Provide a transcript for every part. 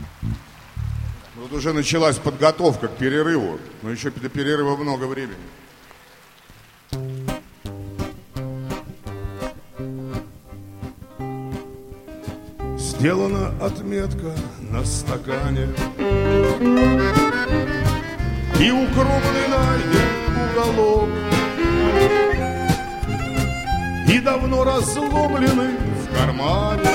Вот уже началась подготовка к перерыву, но еще до перерыва много времени. Сделана отметка на стакане, и укромный найден уголок, и давно разломленный в кармане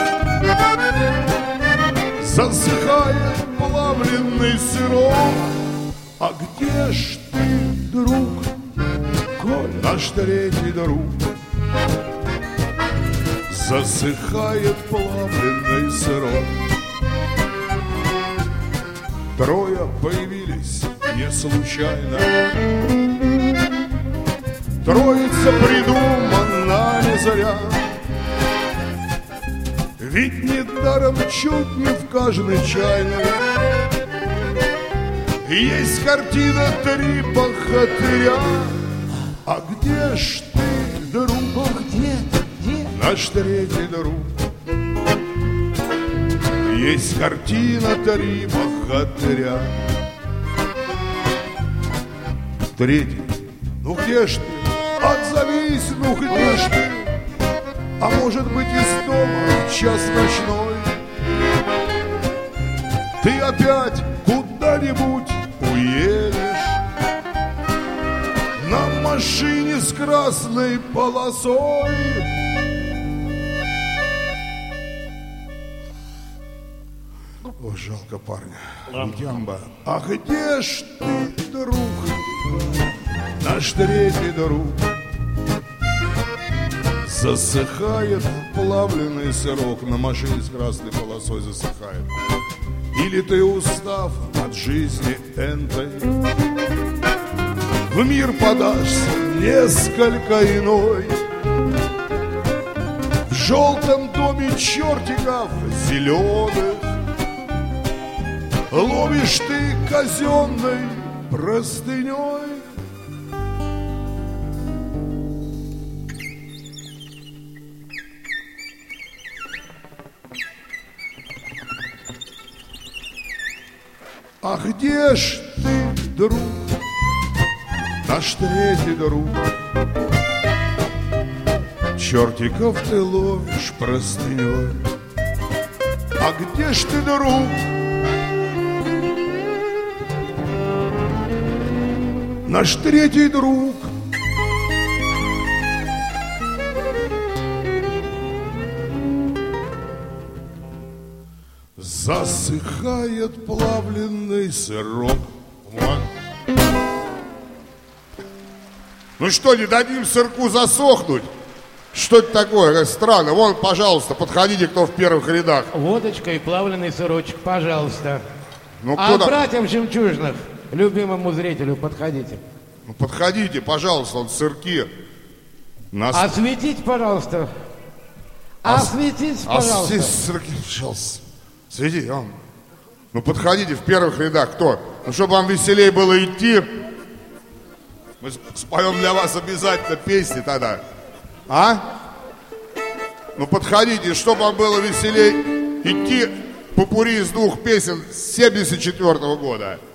засыхает плавленный сырок. А где ж ты, друг, коль наш третий друг? Засыхает плавленный сырок. Трое появились не случайно, троица придумана не зря. Ведь недаром чуть не в каждой чайной есть картина «Три богатыря». А где ж ты, друг? Где? Наш третий друг. Есть картина «Три богатыря». Третий. Ну где ж ты? Отзовись, ну где ж ты? А может быть, из дома в час ночной ты опять куда-нибудь уедешь на машине с красной полосой? О, жалко парня. Удямба. А где ж ты, друг? Наш третий друг. Засыхает плавленый сырок, на машине с красной полосой засыхает. Или ты, устав от жизни энтой, в мир подашься несколько иной. В желтом доме чертиков зеленых ловишь ты казенной простыней. А где ж ты, друг, наш третий друг? Чертиков ты ловишь простыней. А где ж ты, друг? Наш третий друг. Засыхает плавленый сырок. Вон. Ну что, не дадим сырку засохнуть? Что это такое? Как странно. Вон, пожалуйста, подходите, кто в первых рядах. Водочка и плавленый сырочек, пожалуйста. Ну, а братьям Жемчужных, любимому зрителю, подходите. Ну, подходите, пожалуйста, вот сырки. Осветите, пожалуйста. Осветите, пожалуйста. Осветите сырки, пожалуйста. Светите, вон. Ну, подходите в первых рядах. Кто? Ну, чтобы вам веселее было идти, мы споем для вас обязательно песни тогда. А? Ну, подходите, чтобы вам было веселее идти, попурри из двух песен 74-го года.